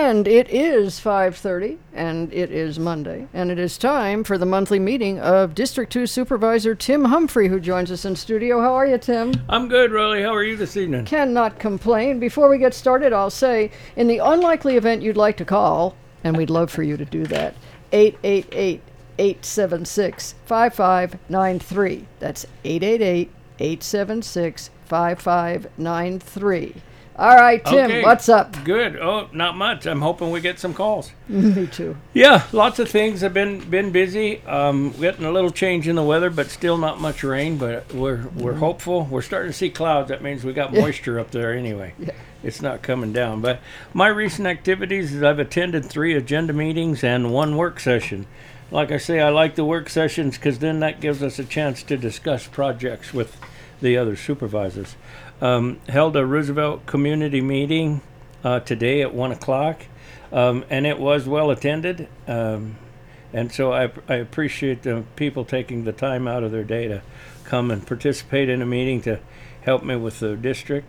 And it is 5:30, and it is Monday, and it is time for the monthly meeting of District 2 Supervisor Tim Humphrey, who joins us in studio. How are you, Tim? I'm good, Rolly. How are you this evening? Cannot complain. Before we get started, I'll say, in the unlikely event you'd like to call, and we'd love for you to do that, 888-876-5593. That's 888-876-5593. All right, Tim, Okay. what's up? Good. Oh, not much. I'm hoping we get some calls. Me too. Yeah, lots of things. Have been busy. Getting a little change in the weather, but still not much rain. But we're hopeful. We're starting to see clouds. That means we got moisture up there anyway. Yeah. It's not coming down. But my recent activities is I've attended 3 agenda meetings and 1 work session. Like I say, I like the work sessions because then that gives us a chance to discuss projects with the other supervisors. Held a Roosevelt community meeting today at 1 o'clock, and it was well attended. And so I appreciate the people taking the time out of their day to come and participate in a meeting to help me with the district.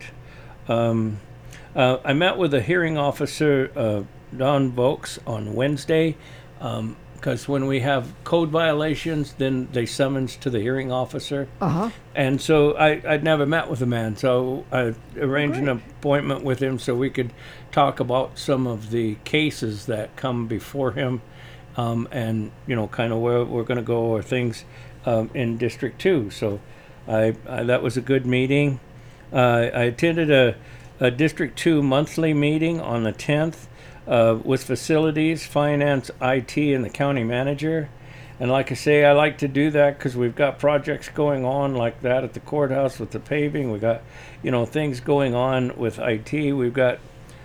I met with the hearing officer, Don Vokes, on Wednesday. Because when we have code violations, then they summons to the hearing officer. Uh-huh. And so I'd never met with the man, so I arranged an appointment with him so we could talk about some of the cases that come before him, and kind of where we're going to go or things in District 2. So I that was a good meeting. I attended a District 2 monthly meeting on the 10th. With facilities, finance, IT, and the county manager. And like I say, I like to do that because we've got projects going on like that at the courthouse with the paving. We got, things going on with IT. We've got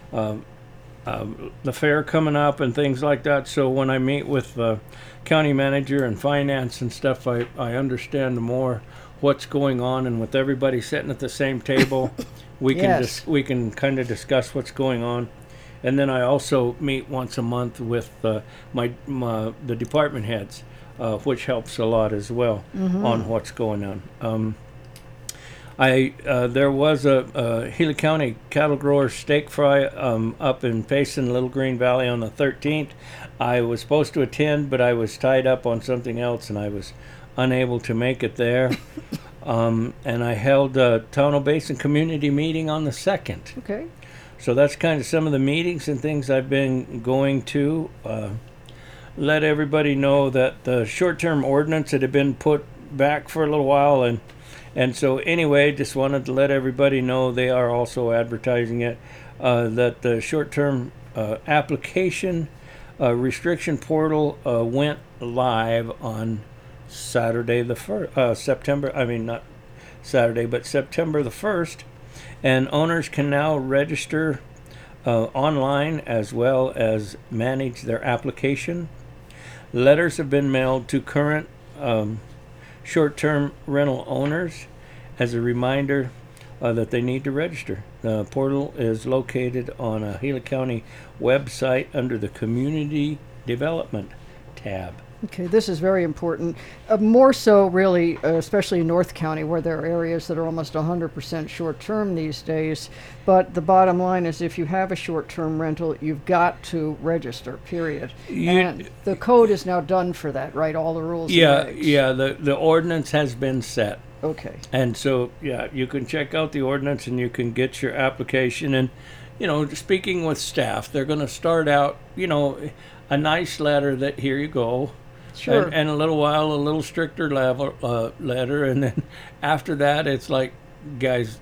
the fair coming up and things like that. So when I meet with the county manager and finance and stuff, I understand more what's going on, and with everybody sitting at the same table, we we can kind of discuss what's going on. And then I also meet once a month with the department heads, which helps a lot as well on what's going on. There was a Gila County cattle grower steak fry up in Payson, Little Green Valley on the 13th. I was supposed to attend, but I was tied up on something else, and I was unable to make it there. And I held a Tonto Basin community meeting on the 2nd. Okay. So that's kind of some of the meetings and things I've been going to. Let everybody know that the short-term ordinance had been put back for a little while, and so anyway, just wanted to let everybody know they are also advertising it, that the short-term application restriction portal went live on Saturday the 1st, September the 1st. And owners can now register online as well as manage their application. Letters have been mailed to current short-term rental owners as a reminder that they need to register. The portal is located on a Gila County website under the Community Development tab. Okay, this is very important. More so, really, especially in North County, where there are areas that are almost 100% short-term these days. But the bottom line is, if you have a short-term rental, you've got to register, period. And the code is now done for that, right? All the rules and regs. The ordinance has been set. Okay. And so, you can check out the ordinance and you can get your application. And, speaking with staff, they're going to start out, a nice letter that, here you go. Sure. And a little while, a little stricter letter, and then after that, it's like, guys,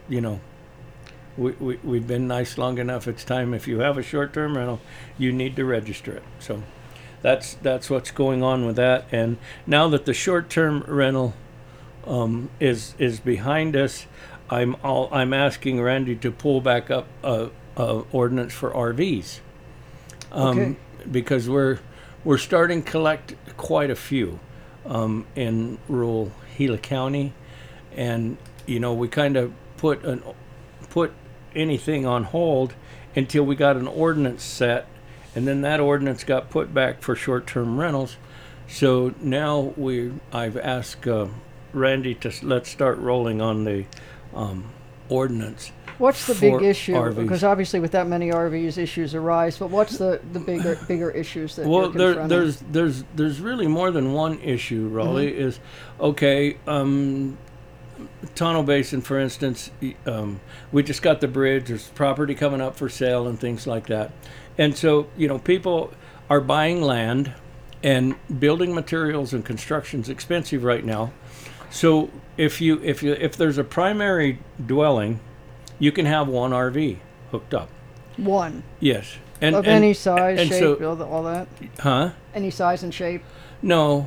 we've been nice long enough. It's time. If you have a short-term rental, you need to register it. So that's what's going on with that. And now that the short-term rental is behind us, I'm asking Randy to pull back up a ordinance for RVs, because we're starting to collect quite a few in rural Gila County, and we kind of put anything on hold until we got an ordinance set, and then that ordinance got put back for short-term rentals. So now I've asked Randy to let's start rolling on the ordinance What's the big for issue? RVs. Because obviously, with that many RVs, issues arise. But what's the bigger issues that Well, you're confronting? there's really more than one issue, Raleigh. Is okay. Tonto Basin, for instance, we just got the bridge. There's property coming up for sale and things like that, and so people are buying land, and building materials and construction's expensive right now. So if there's a primary dwelling, you can have one RV hooked up. One Yes, and of any size, and shape, so, all that. huh? Any size and shape. No,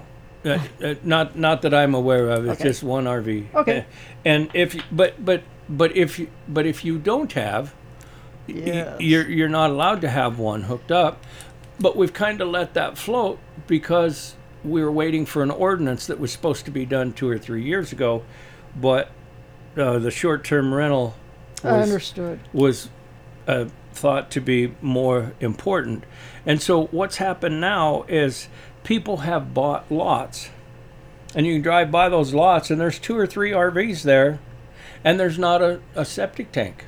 not that I'm aware of. It's Okay. just one RV. Okay. And if if you don't have, Yes. you're not allowed to have one hooked up. But we've kind of let that float because we were waiting for an ordinance that was supposed to be done 2 or 3 years ago, but the short-term rental I understood. was thought to be more important. And so what's happened now is people have bought lots, and you can drive by those lots, and there's 2 or 3 RVs there, and there's not a septic tank.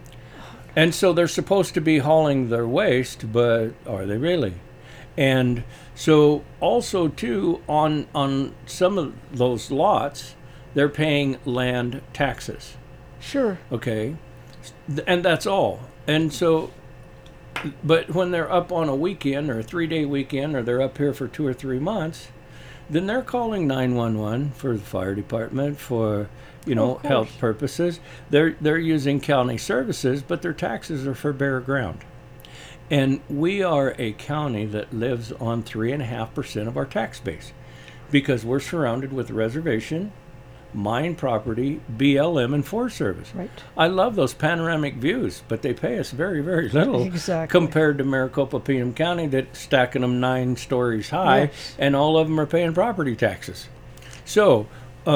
And so they're supposed to be hauling their waste, but are they really? And so also too, on some of those lots, they're paying land taxes. Sure. Okay, and that's all. And so, but when they're up on a weekend or a 3-day weekend, or they're up here for 2 or 3 months, then they're calling 911 for the fire department for Of course. health purposes. They're using county services, but their taxes are for bare ground. And we are a county that lives on 3.5% of our tax base, because we're surrounded with reservation, mine property, BLM, and Forest Service. Right. I love those panoramic views, but they pay us very, very little Exactly. compared to Maricopa, Putnam County, that's stacking them 9 stories high, Yes. and all of them are paying property taxes. So,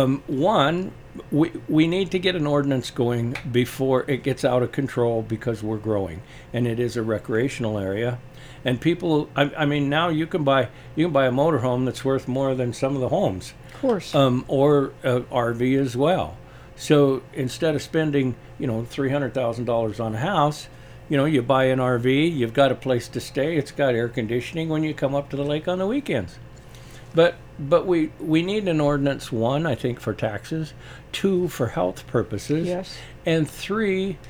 one, we need to get an ordinance going before it gets out of control, because we're growing, and it is a recreational area. And people, I mean, now you can buy a motorhome that's worth more than some of the homes. Of course. Or RV as well. So instead of spending, $300,000 on a house, you buy an RV, you've got a place to stay, it's got air conditioning when you come up to the lake on the weekends. But we need an ordinance, 1, I think, for taxes, 2, for health purposes, Yes. and 3,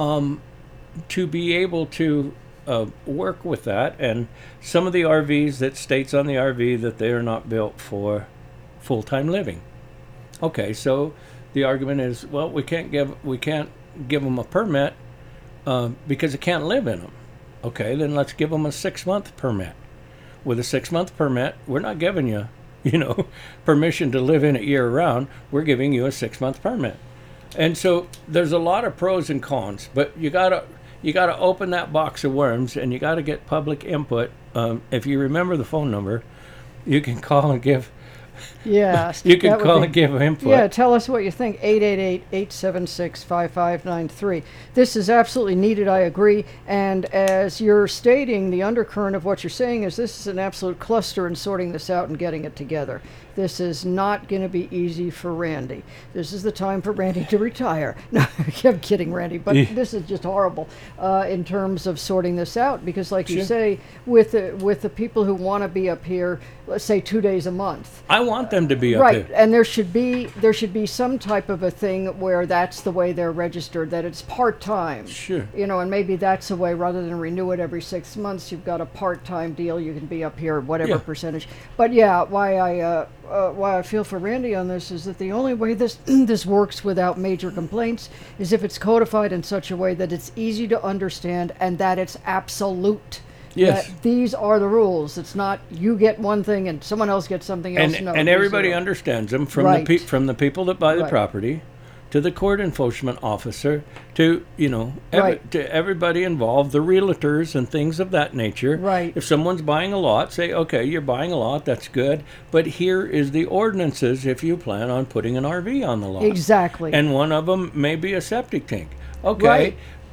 to be able to work with that. And some of the RVs, that states on the RV that they are not built for full-time living. Okay, so the argument is, well, we can't give them a permit because they can't live in them. Okay, then let's give them a 6-month permit. With a 6-month permit, we're not giving you, permission to live in it year-round. We're giving you a 6-month permit. And so there's a lot of pros and cons, but you gotta open that box of worms, and you gotta get public input. If you remember the phone number, you can call and give. Yes. You can that would call be- and give input. Yeah, tell us what you think. 888-876-5593. This is absolutely needed, I agree. And as you're stating, the undercurrent of what you're saying is this is an absolute cluster in sorting this out and getting it together. This is not going to be easy for Randy. This is the time for Randy to retire. No, I'm kidding, Randy, but Yeah. this is just horrible in terms of sorting this out, because like you Sure. say, with the people who want to be up here, let's say 2 days a month, I want them to be up right, here. and there should be some type of a thing where that's the way they're registered, that it's part-time. Sure. And maybe that's a way, rather than renew it every 6 months, you've got a part-time deal. You can be up here whatever Yeah. percentage. But yeah, why I feel for Randy on this is that the only way this this works without major complaints is if it's codified in such a way that it's easy to understand and that it's absolute. Yes. That these are the rules. It's not you get one thing and someone else gets something else. And No, and these everybody are- understands them, from Right. from the people that buy the Right. property, to the court enforcement officer, to Right. to everybody involved, the realtors and things of that nature. Right. If someone's buying a lot, say, okay, you're buying a lot, that's good, but here is the ordinances if you plan on putting an RV on the lot. Exactly. And one of them may be a septic tank. Okay. Right.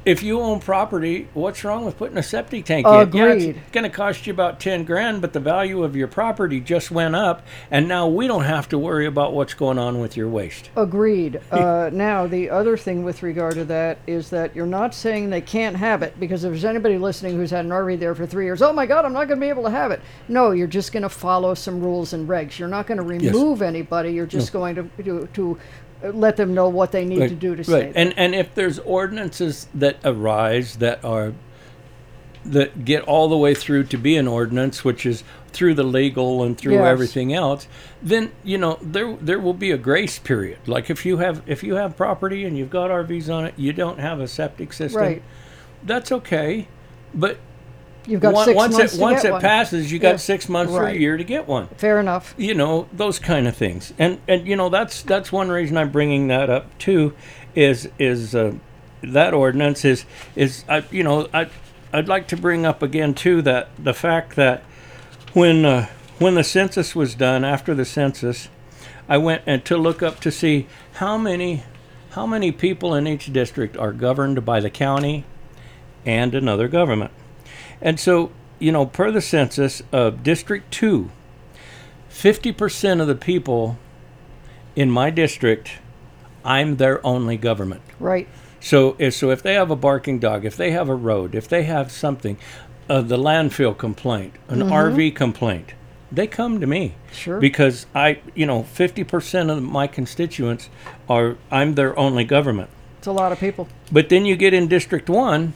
if you own property, what's wrong with putting a septic tank in? Yeah, Agreed. it's going to cost you about 10 grand, but the value of your property just went up, and now we don't have to worry about what's going on with your waste. Agreed. Now, the other thing with regard to that is that you're not saying they can't have it, because if there's anybody listening who's had an RV there for 3 years, oh my God, I'm not going to be able to have it. No, you're just going to follow some rules and regs. You're not going to remove anybody. You're just going to let them know what they need to do to stay there. And if there's ordinances that arise that get all the way through to be an ordinance, which is through the legal and through everything else, then there will be a grace period. Like if you have property and you've got RVs on it, you don't have a septic system. Right. That's okay, but you've got 6 months to get once it one. passes, you got 6 months or a Right. year to get one. Fair enough. Those kind of things, and that's one reason I'm bringing that up too, is that ordinance is I'd like to bring up again too that the fact that when the census was done, after the census, I went and to look up to see how many people in each district are governed by the county and another government. And so, per the census of District 2, 50% of the people in my district, I'm their only government. Right. So if they have a barking dog, if they have a road, if they have something, the landfill complaint, an RV complaint, they come to me. Sure. Because 50% of my constituents I'm their only government. It's a lot of people. But then you get in District 1,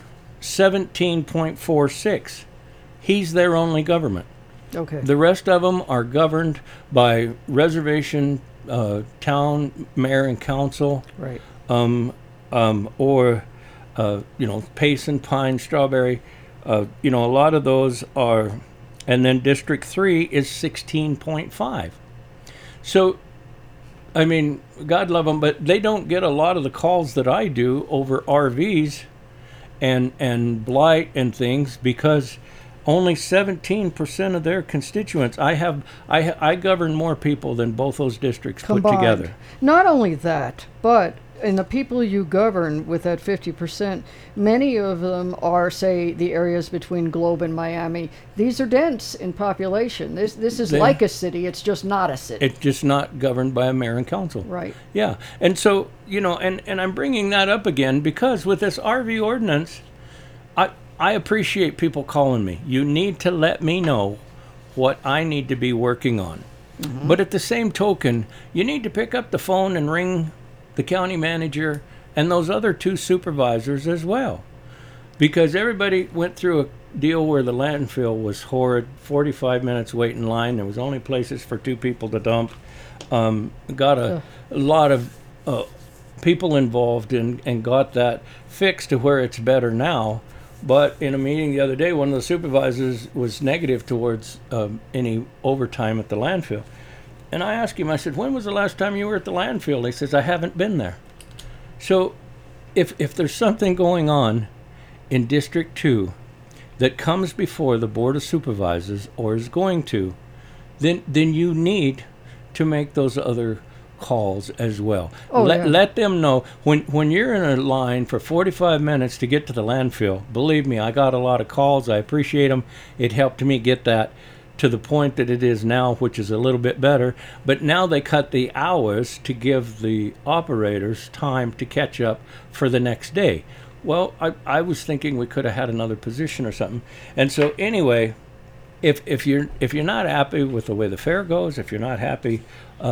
17.46. He's their only government. Okay. The rest of them are governed by reservation, town, mayor, and council. Right. Or Payson, Pine, Strawberry. A lot of those are, and then District 3 is 16.5. So, I mean, God love them, but they don't get a lot of the calls that I do over RVs and blight and things, because only 17% of their constituents. I govern more people than both those districts Combined. put together. Not only that, but in the people you govern with that 50%, many of them are, say, the areas between Globe and Miami. These are dense in population. This is like a city. It's just not a city. It's just not governed by a mayor and council. Right. Yeah. And so, and I'm bringing that up again because with this RV ordinance, I appreciate people calling me. You need to let me know what I need to be working on. Mm-hmm. But at the same token, you need to pick up the phone and ring the county manager and those other 2 supervisors as well. Because everybody went through a deal where the landfill was horrid, 45 minutes wait in line. There was only places for 2 people to dump. Got a lot of people involved and got that fixed to where it's better now. But in a meeting the other day, one of the supervisors was negative towards any overtime at the landfill. And I asked him, I said, when was the last time you were at the landfill? He says, I haven't been there. So if there's something going on in District 2 that comes before the Board of Supervisors or is going to, then you need to make those other calls as well. Let them know when you're in a line for 45 minutes to get to the landfill. Believe me, I got a lot of calls. I appreciate them. It helped me get that to the point that it is now, which is a little bit better. But now they cut the hours to give the operators time to catch up for the next day. Well, I was thinking we could have had another position or something. And so anyway, if you're not happy with the way the fair goes, if you're not happy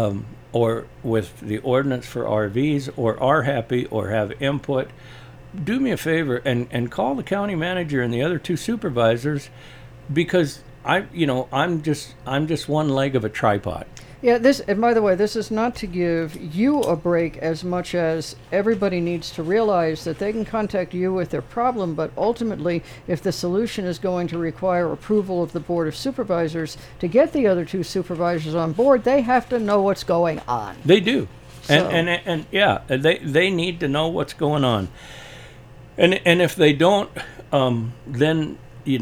or with the ordinance for RVs, or are happy or have input, do me a favor and call the county manager and the other 2 supervisors, because I'm just one leg of a tripod. Yeah, and by the way, this is not to give you a break as much as everybody needs to realize that they can contact you with their problem, but ultimately, if the solution is going to require approval of the Board of Supervisors, to get the other 2 supervisors on board, they have to know what's going on. They do. So. And yeah, they need to know what's going on. And if they don't, then,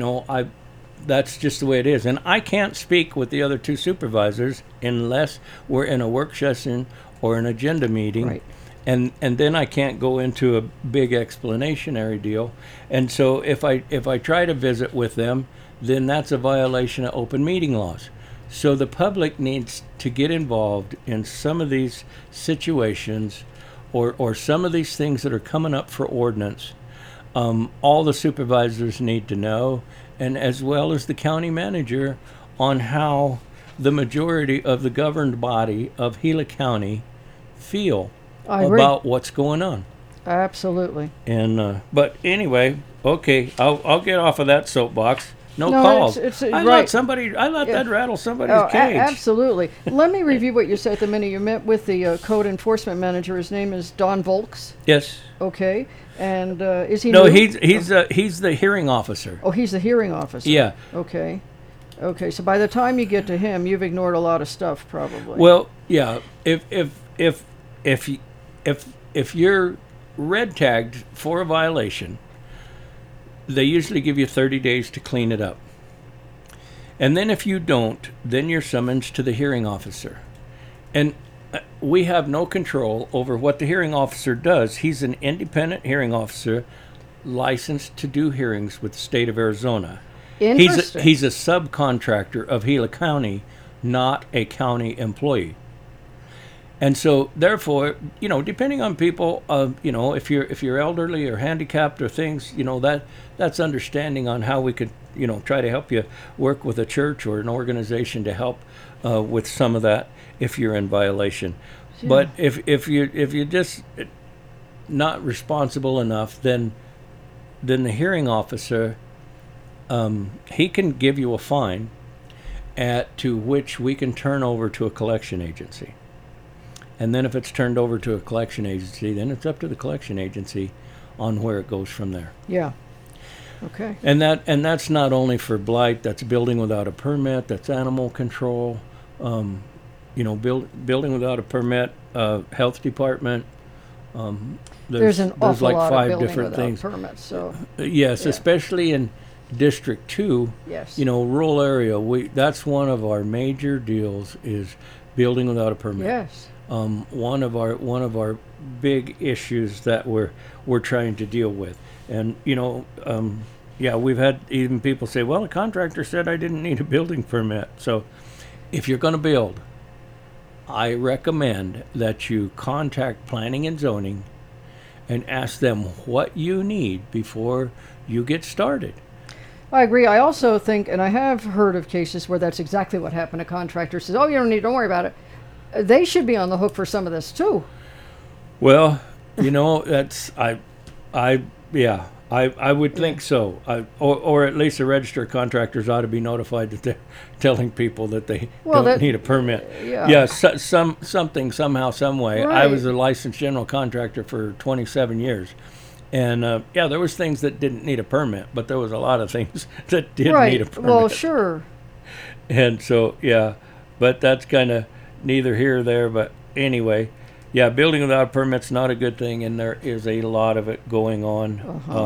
that's just the way it is. And I can't speak with the other 2 supervisors unless we're in a work session or an agenda meeting. Right. and then I can't go into a big explanationary deal. And so if I try to visit with them, then that's a violation of open meeting laws. So the public needs to get involved in some of these situations, or some of these things that are coming up for ordinance. All the supervisors need to know, and as well as the county manager, on how the majority of the governed body of Gila County feel I agree. about what's going on. Absolutely. And but anyway, okay, I'll get off of that soapbox. No No, calls. it's I right. let Yeah. that rattle somebody's Oh, cage. absolutely. Let me review what you said at the minute. You met with the code enforcement manager. His name is Don Volks. Yes. Okay. And is he No, new? he's the hearing officer. Oh, he's the hearing officer. Yeah. Okay. Okay. So by the time you get to him, you've ignored a lot of stuff, probably. Well, yeah. If you're red tagged for a violation, they usually give you 30 days to clean it up. And then if you don't, then you're summoned to the hearing officer. And we have no control over what the hearing officer does. He's an independent hearing officer licensed to do hearings with the state of Arizona. Interesting. He's a subcontractor of Gila County, not a county employee. And so, therefore, depending on people, if you're elderly or handicapped or things, that's understanding on how we could, try to help you work with a church or an organization to help with some of that if you're in violation. Yeah. But if you're just not responsible enough, then the hearing officer, he can give you a fine, to which we can turn over to a collection agency. And then if it's turned over to a collection agency, then it's up to the collection agency on where it goes from there. Yeah. Okay. And that's not only for blight, that's building without a permit, that's animal control, building without a permit, health department. There's an awful like lot 5 of building different without things. permits. So Yes, Yeah. especially in District 2, yes. rural area. That's one of our major deals is building without a permit. Yes. One of our big issues that we're trying to deal with. And we've had even people say, well, the contractor said I didn't need a building permit. So if you're going to build, I recommend that you contact planning and zoning and ask them what you need before you get started. I agree. I also think, and I have heard of cases where that's exactly what happened. A contractor says, "Oh, don't worry about it." They should be on the hook for some of this too. Well, that's I would think so. Or at least the registered contractors ought to be notified that they're telling people that they don't need a permit. Yeah. Yeah, something somehow, some way. I Right. was a licensed general contractor for 27 years. And there was things that didn't need a permit, but there was a lot of things that did need a permit. Well, sure. And so, but that's kind of neither here or there. But anyway, building without permit's not a good thing, and there is a lot of it going on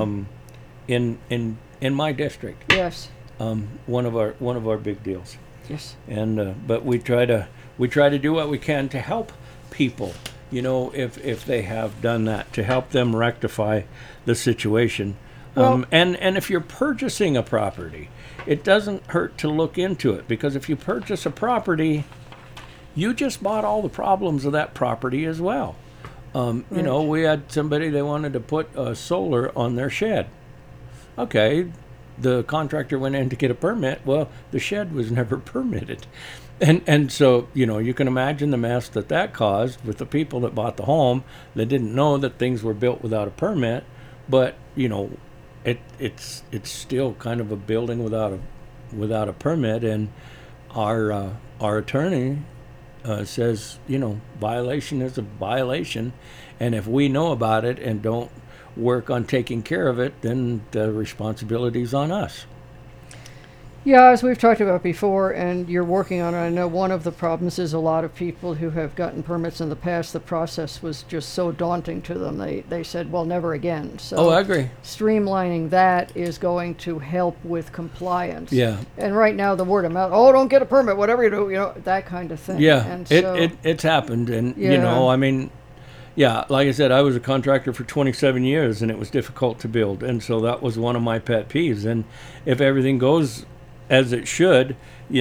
in my district. Yes. One of our big deals. Yes. And but we try to do what we can to help people. If they have done that, to help them rectify the situation. Well- And if you're purchasing a property, it doesn't hurt to look into it, because if you purchase a property, you just bought all the problems of that property as well. We had somebody, they wanted to put solar on their shed. Okay, the contractor went in to get a permit. Well, the shed was never permitted. And so, you can imagine the mess that caused with the people that bought the home that didn't know that things were built without a permit. But, it's still kind of a building without a permit. And our attorney says, violation is a violation. And if we know about it and don't work on taking care of it, then the responsibility's on us. Yeah, as we've talked about before, and you're working on it, I know one of the problems is a lot of people who have gotten permits in the past, the process was just so daunting to them. They said, well, never again. So Oh, I agree. streamlining that is going to help with compliance. Yeah. And right now, the word of mouth, oh, don't get a permit, whatever you do, that kind of thing. Yeah, And so, it's happened. And, Yeah. I mean, Yeah, like I said, I was a contractor for 27 years, and it was difficult to build, and so that was one of my pet peeves. And if everything goes as it should,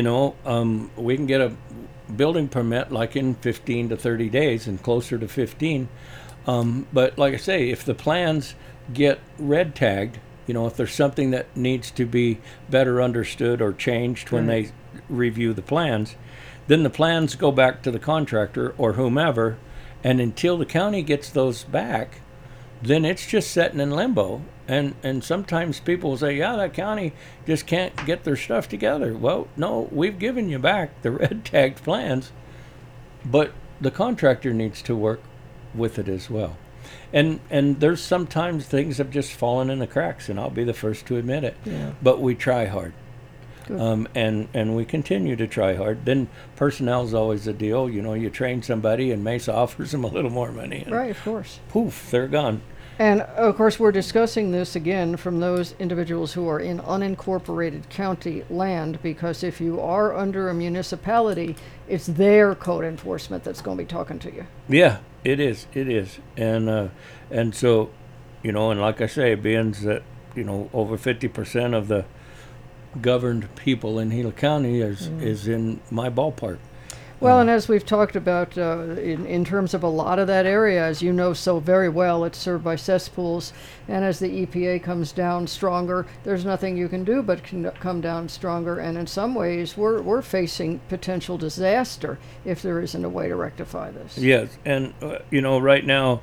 we can get a building permit like in 15 to 30 days, and closer to 15. But like I say, if the plans get red tagged, if there's something that needs to be better understood or changed when they review the plans, then the plans go back to the contractor or whomever, and until the county gets those back, then it's just sitting in limbo. And sometimes people will say, yeah, that county just can't get their stuff together. Well, no, we've given you back the red tagged plans, but the contractor needs to work with it as well. And there's sometimes things have just fallen in the cracks, and I'll be the first to admit it. Yeah. But we try hard. Good. And we continue to try hard. Then personnel's always a deal. You train somebody, and Mesa offers them a little more money. And Right, of course. poof, they're gone. And of course, we're discussing this again from those individuals who are in unincorporated county land, because if you are under a municipality, it's their code enforcement that's going to be talking to you. Yeah, it is. It is. And so, and like I say, being that, over 50% of the governed people in Gila County is in my ballpark. Well, and as we've talked about in terms of a lot of that area, as you know so very well, it's served by cesspools. And as the EPA comes down stronger, there's nothing you can do but come down stronger. And in some ways, we're facing potential disaster if there isn't a way to rectify this. Yes, and right now,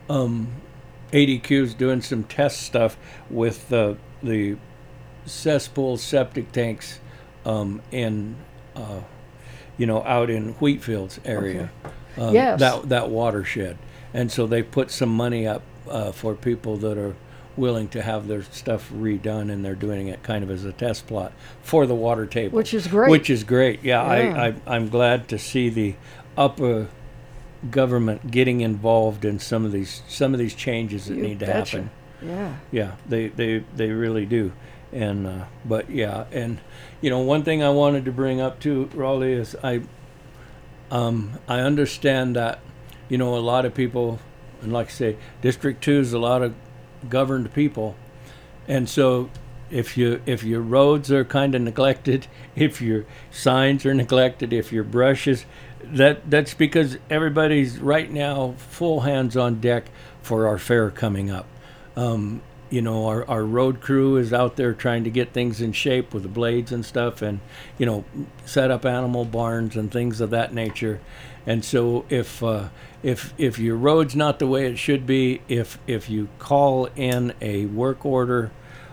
ADQ is doing some test stuff with the cesspool septic tanks in out in Wheatfields area. Yes. That watershed. And so they put some money up for people that are willing to have their stuff redone, and they're doing it kind of as a test plot for the water table. Which is great. Which is great. Yeah, Yeah. I'm glad to see the upper government getting involved in some of these changes that You need to betcha. happen. Yeah. Yeah, they really do. And but yeah, and one thing I wanted to bring up too, Raleigh, is I understand that a lot of people, and like I say, District 2 is a lot of governed people, and so if your roads are kind of neglected, if your signs are neglected, if your brushes, that's because everybody's right now full hands on deck for our fair coming up. Our road crew is out there trying to get things in shape with the blades and stuff, and set up animal barns and things of that nature. And so if your road's not the way it should be, if you call in a work order,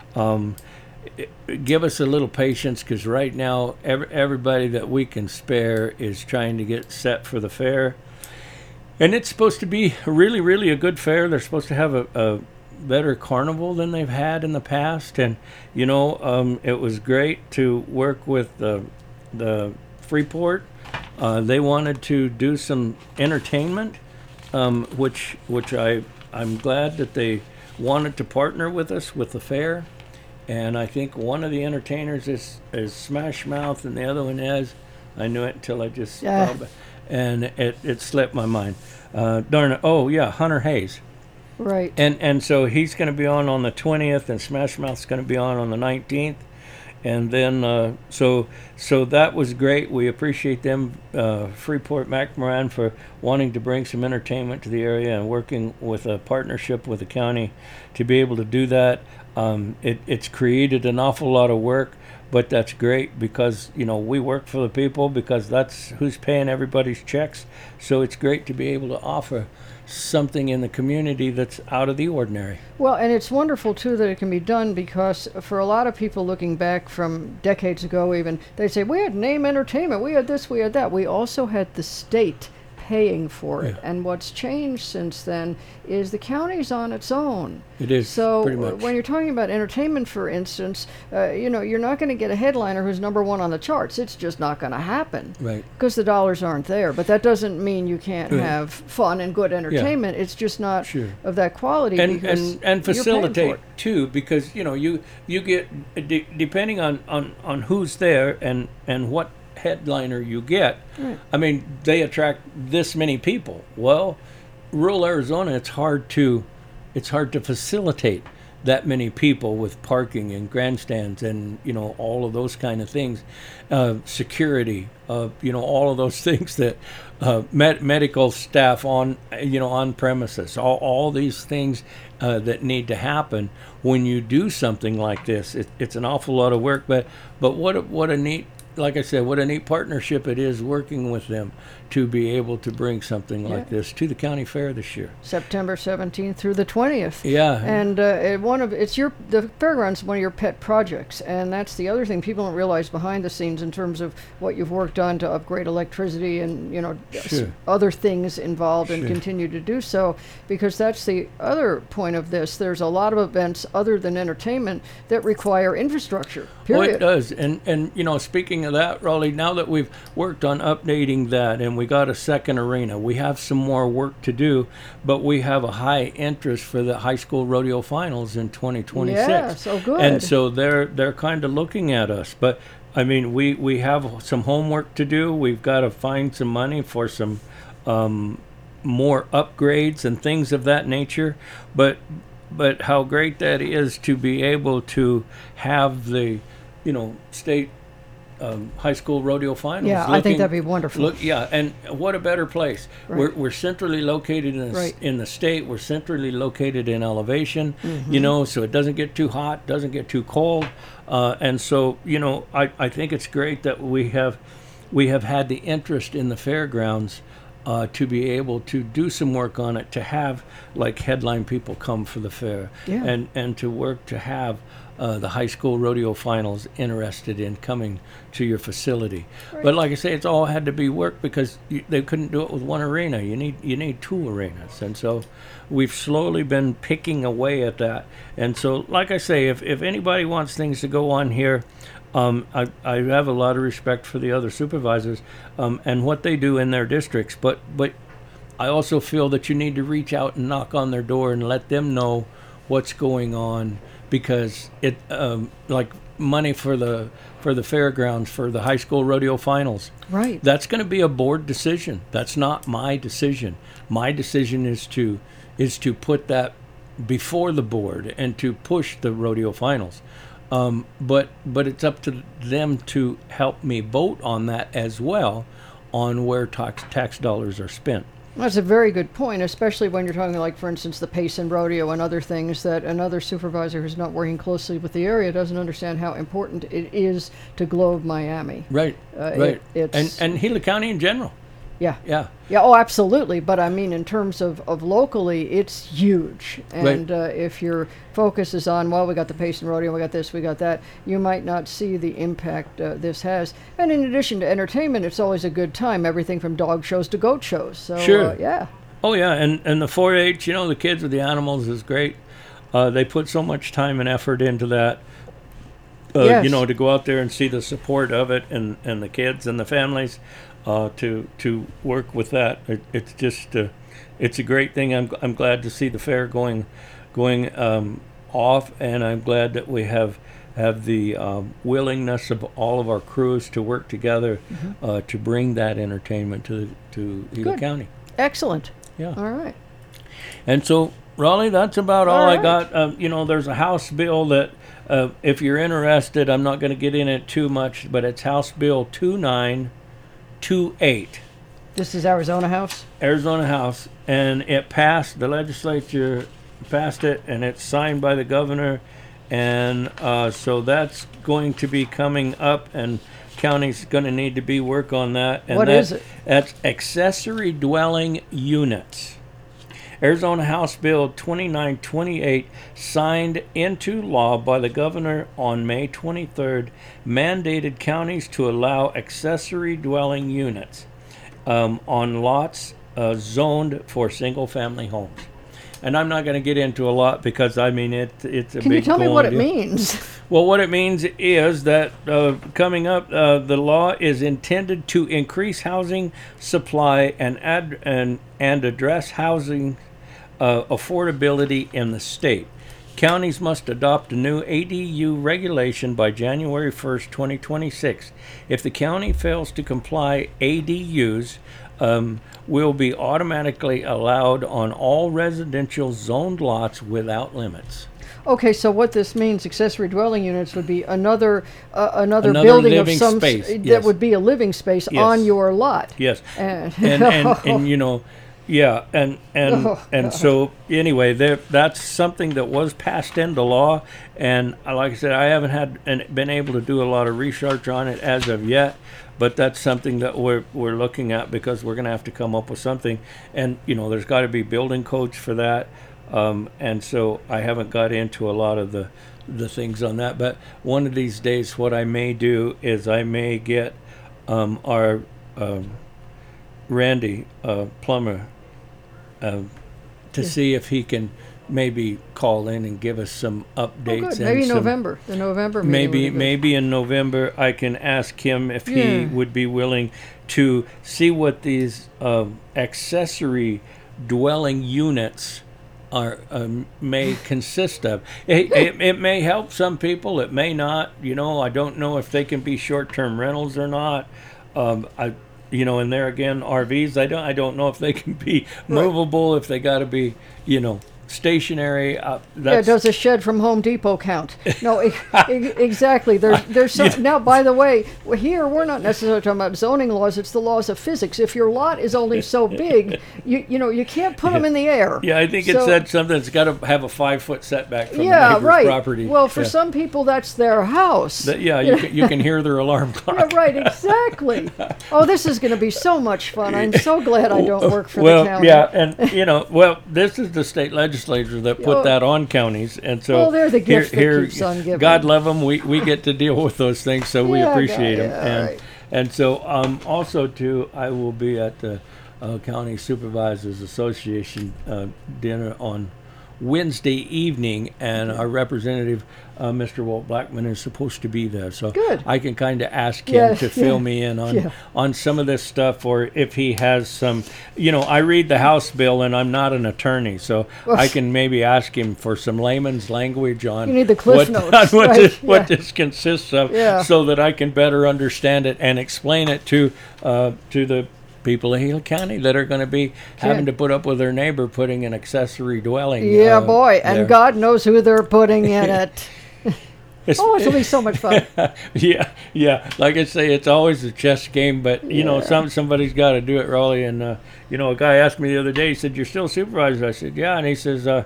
give us a little patience, because right now everybody that we can spare is trying to get set for the fair, and it's supposed to be really, really a good fair. They're supposed to have a better carnival than they've had in the past, and it was great to work with the Freeport. They wanted to do some entertainment, which I'm glad that they wanted to partner with us with the fair. And I think one of the entertainers is Smash Mouth, and the other one is, I knew it until I just and it slipped my mind. Darn it! Oh yeah, Hunter Hayes. Right. And so he's going to be on the 20th, and Smash Mouth's going to be on the 19th, and then so that was great. We appreciate them, Freeport McMoran, for wanting to bring some entertainment to the area and working with a partnership with the county to be able to do that. It's created an awful lot of work, but that's great because we work for the people, because that's who's paying everybody's checks. So it's great to be able to offer something in the community that's out of the ordinary. Well, and it's wonderful too that it can be done, because for a lot of people looking back from decades ago even, they say, we had name entertainment, we had this, we had that. We also had the state paying for it. Yeah. And what's changed since then is the county's on its own. It is, So pretty much. when you're talking about entertainment, for instance, you're not going to get a headliner who's number one on the charts. It's just not going to happen. Right. Because the dollars aren't there. But that doesn't mean you can't Right. have fun and good entertainment. It's just not Sure. of that quality. and because and you're paying facilitate for it. too, because you get depending on who's there and what headliner you get. Right. I mean, they attract this many people. Well, rural Arizona, it's hard to facilitate that many people with parking and grandstands and all of those kind of things, security, all of those things that medical staff on premises, all these things that need to happen when you do something like this. It's an awful lot of work, but what a neat, like I said, what a neat partnership it is working with them to be able to bring something like this to the county fair this year. September 17th through the 20th. Yeah. And the fairgrounds is one of your pet projects, and that's the other thing people don't realize behind the scenes in terms of what you've worked on to upgrade electricity and Sure. other things involved and Sure. continue to do so, because that's the other point of this. There's a lot of events other than entertainment that require infrastructure. Period. Oh, it does. And speaking of that, Raleigh, now that we've worked on updating that and we got a second arena, we have some more work to do, but we have a high interest for the high school rodeo finals in 2026. Yeah, so good. And so they're kind of looking at us. But I mean, we have some homework to do. We've got to find some money for some more upgrades and things of that nature. But how great that is to be able to have the state high school rodeo finals. Yeah, I think that'd be wonderful. And what a better place. Right. We're centrally located in the state. We're centrally located in elevation, Mm-hmm. so it doesn't get too hot, doesn't get too cold. And so, I think it's great that we have had the interest in the fairgrounds to be able to do some work on it, to have like headline people come for the fair, Yeah. and to work to have the high school rodeo finals interested in coming to your facility. Right. But like I say, it's all had to be work because they couldn't do it with one arena. You need two arenas, and so we've slowly been picking away at that. And so, like I say, if anybody wants things to go on here, I have a lot of respect for the other supervisors and what they do in their districts, but I also feel that you need to reach out and knock on their door and let them know what's going on, because it like money for the fairgrounds, for the high school rodeo finals, Right. that's going to be a board decision. That's not my decision. My decision is to put that before the board and to push the rodeo finals. But it's up to them to help me vote on that as well, on where tax dollars are spent. That's a very good point, especially when you're talking, like, for instance, the Payson Rodeo and other things that another supervisor who's not working closely with the area doesn't understand how important it is to Globe Miami. Right, right. It's And Gila County in general. yeah. Yeah. Yeah, oh, absolutely. But I mean, in terms of locally, it's huge. And if your focus is on, well, we got the Payson Rodeo, we got this, we got that, you might not see the impact this has. And in addition to entertainment, it's always a good time, everything from dog shows to goat shows. So, Sure. Yeah. Oh, yeah. And the 4-H, the kids with the animals is great. They put so much time and effort into that. Yes. To go out there and see the support of it and the kids and the families. To work with that, it's just it's a great thing. I'm glad to see the fair going off, and I'm glad that we have the willingness of all of our crews to work together to bring that entertainment to Gila Good. County. Excellent. Yeah. All right. And so, Raleigh, that's about all I right. got. There's a House bill that, if you're interested, I'm not going to get in it too much, but it's House Bill 2928. This is Arizona House. Arizona House, and it passed. The legislature passed it, and it's signed by the governor, and so that's going to be coming up, and county's going to need to be work on that. And What is it? That's accessory dwelling units. Arizona House Bill 2928, signed into law by the governor on May 23rd, mandated counties to allow accessory dwelling units on lots zoned for single-family homes. And I'm not going to get into a lot because, it's a big Can you tell me what it deal. means? Well, what it means is that coming up, the law is intended to increase housing supply and address housing affordability in the state. Counties must adopt a new ADU regulation by January 1st, 2026. If the county fails to comply, ADUs will be automatically allowed on all residential zoned lots without limits. Okay, so what this means, accessory dwelling units would be another Another building of living some space, that yes. would be a living space Yes. on your lot. Yes. And, And you know, yeah, and Oh, and so anyway, that's something that was passed into law, and like I said, I haven't been able to do a lot of research on it as of yet, but that's something that we're looking at, because we're going to have to come up with something, and you know, there's got to be building codes for that, and so I haven't got into a lot of the things on that, but one of these days, what I may do is I may get our Randy Plummer to see if he can maybe call in and give us some oh, updates. good. And Maybe some, November. The November meeting would be good. maybe in November I can ask him if he Yeah. would be willing to see what these accessory dwelling units are may consist of. It may help some people. It may not. You know, I don't know if they can be short-term rentals or not. You know, and there again, RVs. I don't know if they can be movable. If they got to be, you know, stationary. Yeah, does a shed from Home Depot count? No, exactly. There's some, now, by the way, here we're not necessarily talking about zoning laws. It's the laws of physics. If your lot is only so big, you know, you can't put them in the air. Yeah, I think it So- said something. It's got to have a 5-foot setback from the Yeah, neighbor's right. property. Well, for Yeah. some people, that's their house. You can hear their alarm clock. Yeah, right, exactly. Oh, this is going to be so much fun. I'm so glad I don't work for Well, the county. yeah, and you know, well, this is the state legislature that put Oh. that on counties, and so Well, they're the gift that keeps on giving. God love them. We get to deal with those things, so we Yeah, appreciate them. yeah, And right. and so also too, I will be at the County Supervisors Association dinner on Wednesday evening, and our representative, Mr. Walt Blackman, is supposed to be there. So Good. I can kind of ask him Yeah, to fill yeah, me in on yeah. on some of this stuff, or if he has some. You know, I read the House bill, and I'm not an attorney, so Well, I can maybe ask him for some layman's language on You need the Cliff what, Notes, what, right, what yeah. this consists of, Yeah. so that I can better understand it and explain it to the people of Gila County that are going to be having to put up with their neighbor putting an accessory dwelling. Yeah, boy, and there. God knows who they're putting in it. It's- Oh, it'll be so much fun. yeah. Like I say, it's always a chess game, but you know, Yeah. somebody's got to do it, Raleigh. And you know, a guy asked me the other day. He said, "You're still supervisor?" I said, "Yeah." And he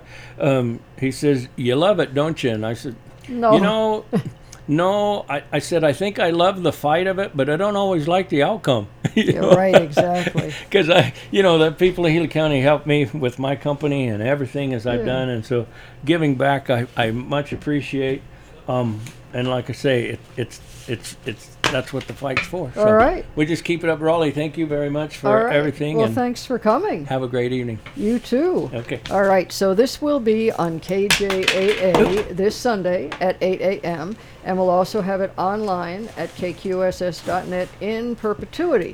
says, "You love it, don't you?" And I said, No. "You know, no." I said, "I think I love the fight of it, but I don't always like the outcome." Yeah, right, exactly. Because the people of Gila County helped me with my company and everything as I've Yeah. done, and so giving back, I much appreciate. And like I say, it's that's what the fight's for. So All right. we just keep it up, Raleigh. Thank you very much for All right. everything, Well, and thanks for coming. have a great evening. You too. Okay. All right, so this will be on KJAA this Sunday at 8 a.m., and we'll also have it online at kqss.net in perpetuity.